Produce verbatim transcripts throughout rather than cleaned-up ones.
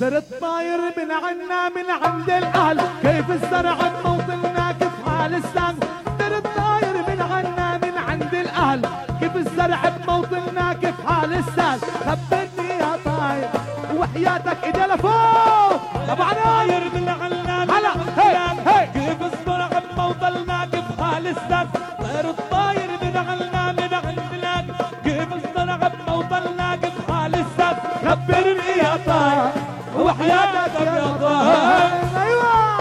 صرت طاير من عنا من عند الاهل، كيف الزرع بموطننا كيف حال السن. صرت طاير من عنا من عند الاهل، كيف الزرع بموطننا كيف حال السن. خبرني يا طاير وحياتك ايدي لفوق. طبعا طاير من عنا من عند كيف الزرع بموطننا كيف حال السن. صرت طاير من عنا من عند كيف الزرع بموطننا كيف حال السن. خبرني يا طاير وحياتك يا طاير. ايوه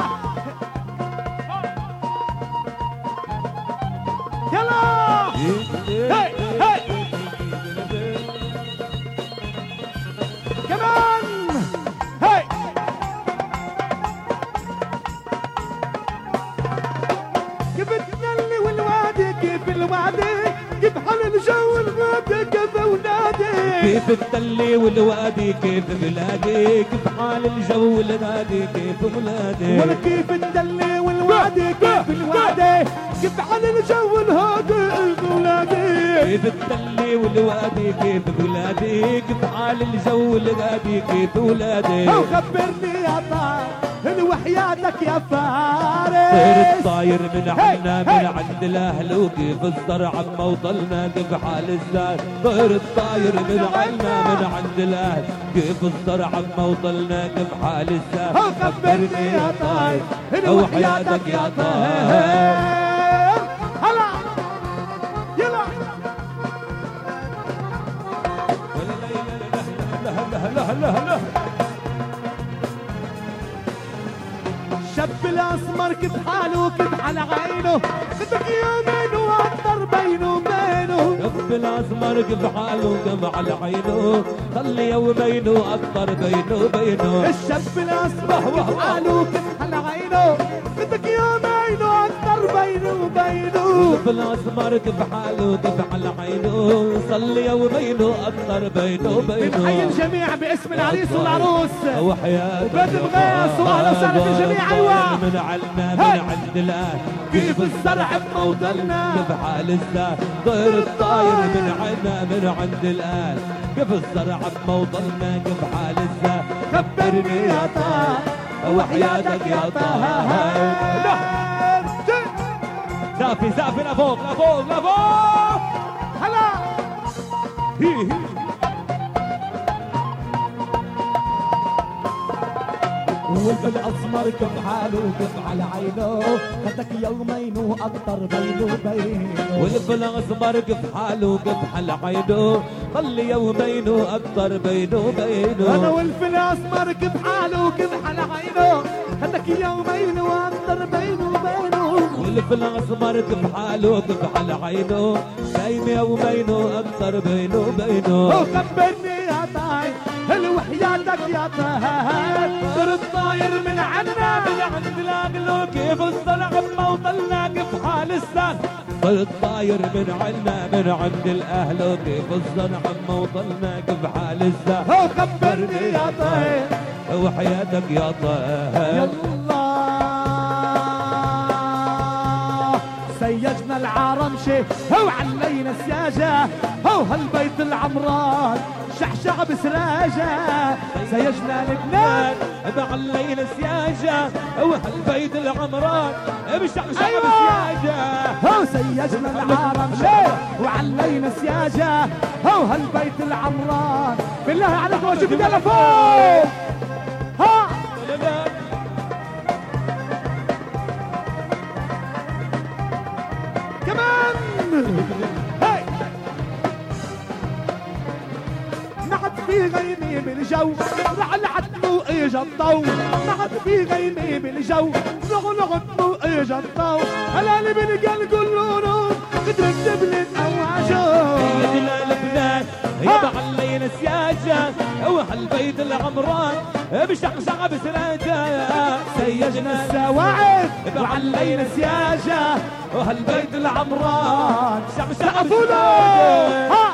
يلا هي هي كمان هي. كيف تنلي والوادي كيف الوادي كيف حال الجو الغادي كيف اولادي. كيف التلي والوادي كيف بلادي كيف حال الجو الغادي كيف ولادي. ولا كيف التلي والوادي كيف الوادي كيف حال الجو الهادي كيف ولادي. كيف التلي والوادي كيف بلادي كيف حال الجو الغادي كيف ولادي. وخبرني يا طاير وحياتك يا فارس. صرت طاير من عنا من عند الاهل وكيف الزرع بموطننا كيف حال الزاد. صرت طاير من عنا من عند الاهل كيف الزرع بموطننا كيف حال الزاد. خبرني يا طاير وحياتك يا طاير. هلا يلا هلا هلا هلا. الشاب الاسمر كيف حاله كيف على عينه بدك يومين واكثر بينه وبينه. شاب الاسمر كيف حاله كيف على عينه خلي يومين واكثر بينه وبينه. الشاب الاسمر كيف حاله كيف على عينه بدك يومين واكثر بينه وبينه. شاب الاسمر كيف حاله كيف على عينه صلي يومين واكثر بينه وبينه. بنحيي الجميع باسم العريس والعروس وحياتك وبيت بغيث واهلا وسهلا في الجميع. ايوه من عنا من عند الاهل كيف الزرع بموطننا كيف حال الزاد. طير الطاير من عنا من عند الاهل كيف الزرع بموطننا كيف حال الزاد. خبرني يا طاير وحياتك يا طاير. زافي زافي لفوق لفوق لفوق. هلا هي هي. والف الاسمر كيف حاله كيف على عينه خدك يومين واكثر بينه وبينه. والف الاسمر كيف حاله كيف على عينه خلي يومين واكثر بينه وبينه. انا والف الاسمر كيف حاله كيف على عينه خدك يومين واكثر بينه وبينه. والف الاسمر كيف حاله كيف على عينه دايم يومين واكثر بينه وبينه. وخبرني يا طاير وحياتك يا طاير. صرت طاير من عنا من عند الاهل كيف الزرع بموطننا كيف حال السن. صرت طاير من عنا من عند الاهل كيف الزرع بموطننا كيف حال السن. وخبرني يا طاير وحياتك يا طاير. يلا سيجنا العرمشة هو علينا السياجة هو هالبيت العمران شعشع بسراجة. سيجنا لبنان بعلينا السياجة هو هالبيت العمران بشعشع أيوة. بسياجة. هو سيجنا العرمشة وعلينا السياجة هو هالبيت العمران. بالله عليك وجب يلا فوق. ها كمان هاي نحت في غيمي بالجو رعلعت مو اجا الضو. نحت في غيمي بالجو رعلعت مو اجا الضو. هلا اللي بنقل قولوا قدرت تبلد اواجو. سيدنا لبنان يا بعلينا سياجة هو هالبيت العمران بشعشع بسراجة. سيجنا السواعد وعلينا سياجة وهالبيت العمران شعشع بسراجة. ها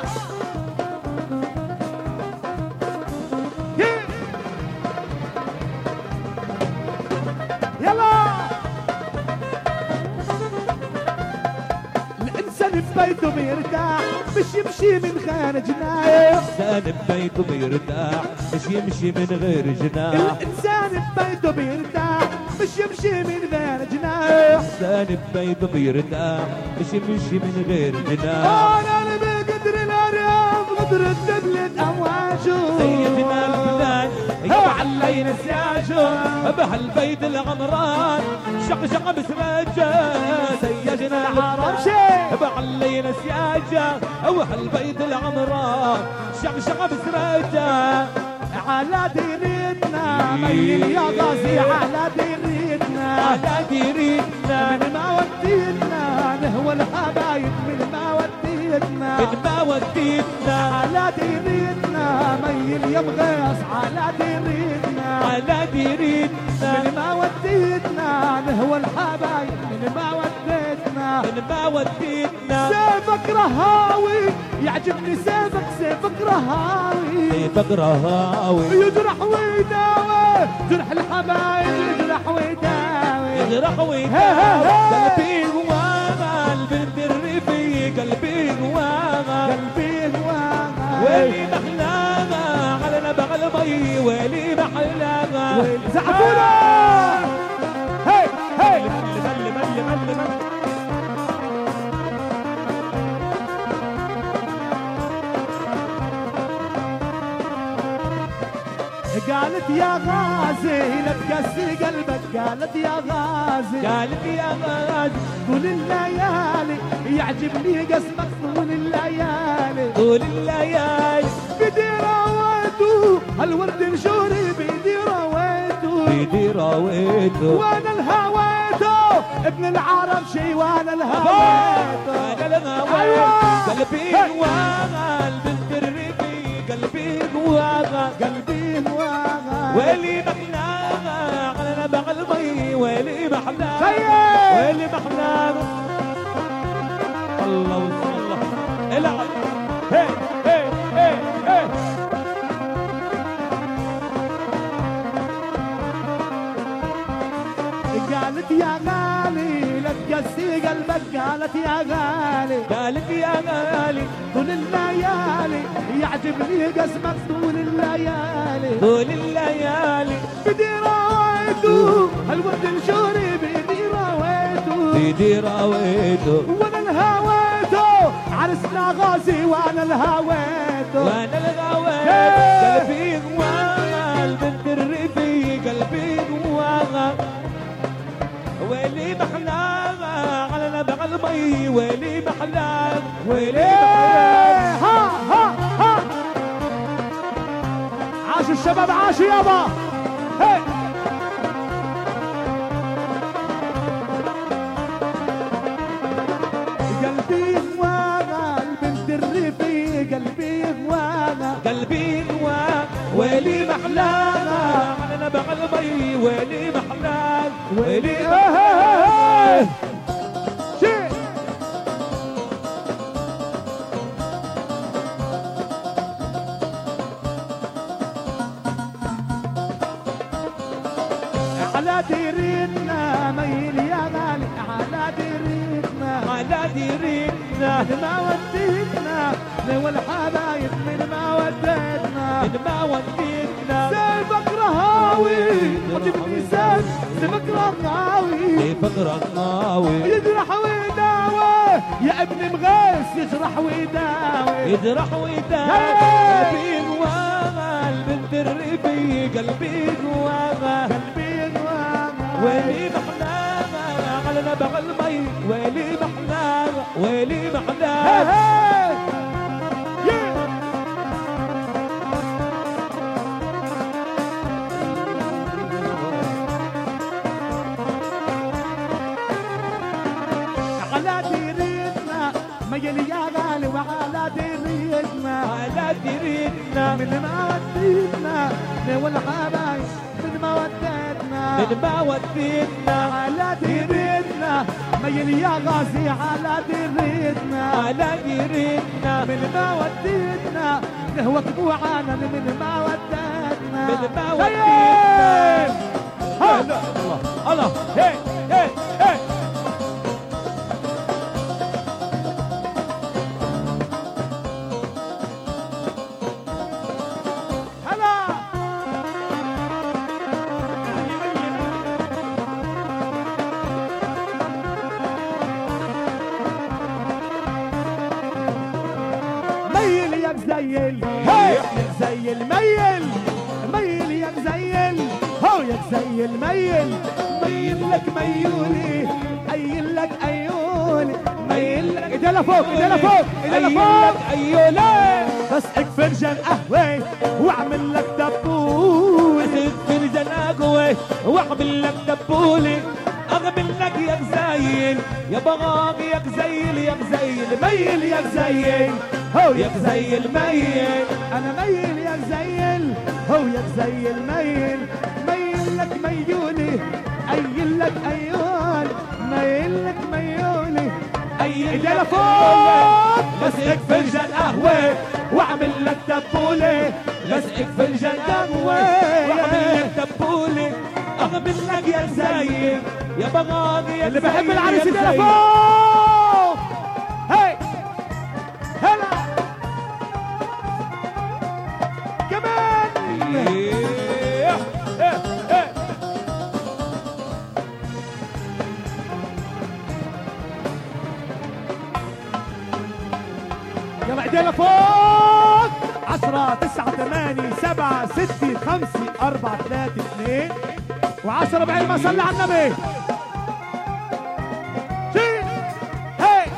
يلا الانسان ببيته بيرتاح مش يمشي من غير جناح. الإنسان ببيته بيرتاح مش يمشي من غير جناح. الإنسان ببيته بيرتاح مش يمشي من غير جناح. الإنسان ببيته بيرتاح مش يمشي من غير جناح. أنا بقدر الأرياض قدر الدبلة أمواجه سيدنا البلاد يعلينا سياجه بهالبيت العمران شقشق بسراجه. سيدنا العرب بعلينا سياجه وهالبيت العمران شقشق بسراجه. على ديرتنا ميل يا غازي على ديرتنا على ديرتنا من ما وديتنا نهوى الحبايب من ما وديتنا من ما وديتنا. على ديرتنا ميل يا مغيص على ديرتنا على ديرتنا من ما وديتنا نهوى الحبايب من ما وديتنا من ما وديتنا. سيفك رهاوي يعجبني سيفك سيفك رهاوي سيفك رهاوي يجرح ويداوي جرح الحبايب يجرح ويداوي يجرح ويداوي. قلبي جواها البنت الريفي قلبي جواها قلبي هواها ويلي محلاها على نبع المي ويلي محلاها. زعفونا هي هي ملي ملي ملي ملي. قالت يا غازي لا تقسي قلبك قالت يا غازي قالت يا غازي طول الليالي يعجبني قسمك طول الليالي طول الليالي بدي راويته هالورد نشوري بدي راويته بيدي راويته وانا الهويته ابن العرب شي وانا الهويته. انا الهويته أيوة. قلبي جواها البنت الريفي قلبي جواها قلبي هواها ويلي محلاها على نبع المي ويلي محلاها خير ويلي محلاها. الله والله العب هي هي هي هي. قالت يا غالي لا تقسي قلبك قالت يا غالي قالت يا غالي طول الليالي يعجبني قسمك طول الليالي طول الليالي بدي راويته هالورد نشوري بدي راويته بيدي راويته وانا الهويته عرسنا غازي وانا الهويته. وانا الغويت إيه. قلبي جواها البنت الريفي قلبي جواها ويلي محلاها على نبع المي ويلي محلاها ويلي إيه. محلاها. ها ها ها عاشوا الشباب عاشوا يابا هي. قلبي هوانا البنت الريفي قلبي هوانا قلبي جواها ويلي محلاها على نبع المي ويلي محلاها ويلي محلاها. شيء على ديرتنا ميل يا غالي على ديرتنا على ديرتنا من ما وديتنا لو الحبايب من ما وديتنا من ما وديتنا. سيفك رهاوي عجبني سيف سيفك رهاوي سيفك رهاوي يجرح ويداوي يا ابن مغيث يجرح ويداوي يجرح ويداوي. هي. قلبي جواها البنت الريفي قلبي جواها قلبي هواها ويلي محلاها على نبع المي ويلي محلاها ويلي محلاها. على ديرتنا ميل يا غالي وعلى ديرتنا على ديرتنا من ما وديتنا لو الحبايب من ما وديتنا من ما وديتنا. على ديرتنا ميل يا غازي على ديرتنا على ديرتنا من ما وديتنا نهوك بوعانا من ما وديتنا من ما وديتنا. ها الله الله هي هي هي. غزيل ميل ميل يا غزيل هو يا غزيل ميل ميل لك ميولي أيل لك أيولي ميل لك ايدي لفوق ايدي لفوق ايدي لفوق أيولي بس فنجان قهوة واعمل لك دبول بس فنجان قهوة واعمل لك دبولي اغمل لك يا غزيل يا بغاق يا غزيل يا غزيل ميل يا غزيل هو يا غزيل ميل انا ميل يا غزيل هو يا غزيل ميل ميل لك ميولي أيل لك أيول ميل لك ميولي ايدي لفوق غسقك فنجان قهوة واعمل لك دبولة غسقك فنجان قهوة واعمل لك دبولة اغمل لك يا غزيل يا بغاضي يا اللي بحب غزيل العريس يا ايدي غزيل. لفوق هي هلا كمان إيه، إيه، إيه. يلا ايدي لفوق عشرة تسعة ثمانية سبعة ستة خمسة أربعة ثلاثة اثنين وعشرة بعين ما صلي على النبي شي هي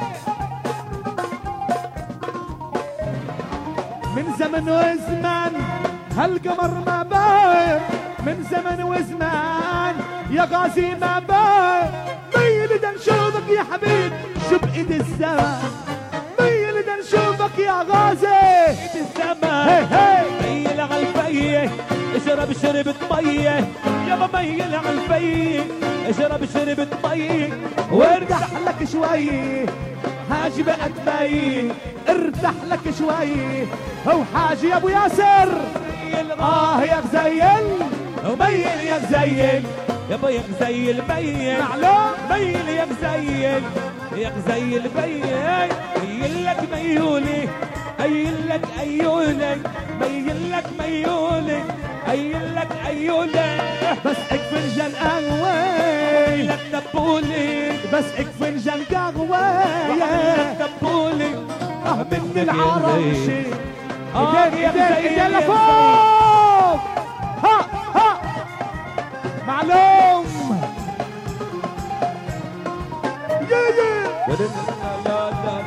من زمن وزمان هالقمر ما بان من زمن وزمان يا غازي ما بان ميل دا نشوفك يا حبيب شو بإيد الزمان ميل دا نشوفك يا غازي ايد الزمان هي هي ميل على الفيه اشرب شربت ميه يابا ميل على الفيه اشرب شربت ميه وارجع ارتاح لك شوي حاجي بقى تبين ارتاح لك شوي هو حاجي يا ابو ياسر ميل اه يا غزيل وميل يا غزيل يابا يا غزيل ميل معلوم ميل يا غزيل يا غزيل ميل ميل لك ميولي أيل لك أيولي ميل لك ميولي أيل لك أيولي بس فنجان قهوة لك دبولي بس فنجان قهوة لك دبولي اه من العرش آه ايدين يا ايدين غزيل ايدين يا لفوق ها ها معلوم يا يا لا لا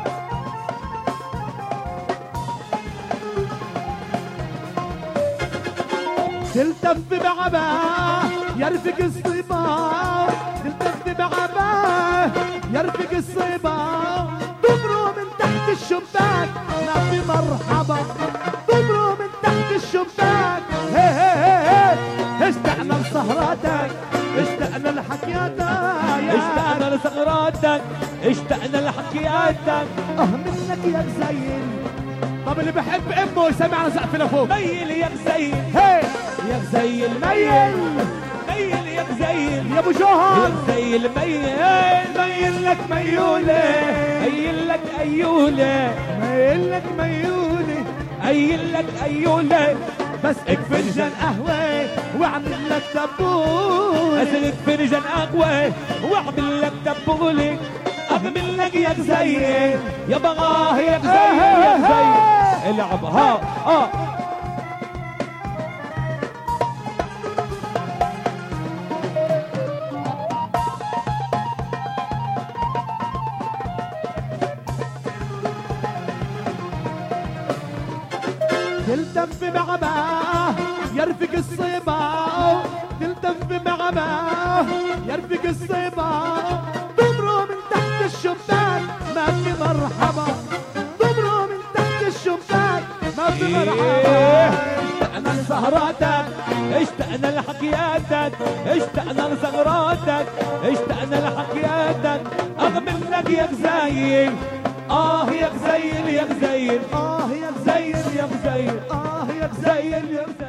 تلتف بعباه يرفق الصبا تلتف بعباه يرفق الصبا تمروا من تحت الشباك ما في مرحبا تمروا من تحت الشباك هي هي هي هي اشتقنا لسهراتك اشتقنا لحكياتك اشتقنا لسهراتك اشتقنا لحكياتك اه منك يا غزيل طب اللي بحب امه يسمعنا سقف لفوق ميل يا غزيل هي يا غزيل ميل ميل يا غزيل يا ابو يا جوهر غزيل ميل ميل لك ميولة أيل لك أيولة ميل لك ميولي أيل لك أيولة بس فنجان قهوة واعمل لك دبول أسلك فنجان قهوة واعمل لك دبولي أعمل لك يا غزيل يا بغاه يا غزيل يا غزيل العب ها اه تلتف بعباه يرفق الصبا تلتف بعباه يرفق الصبا تمروا من تحت الشباك ما في مرحبا تمروا من تحت الشباك ما في مرحبا اشتقنا لسهراتك اشتقنا لحكياتك اشتقنا لسهراتك اشتقنا لحكياتك اغمل لك يا غزيل اه يا غزيل يا غزيل اه يا غزيل يا غزيل اه يا غزيل يا غزيل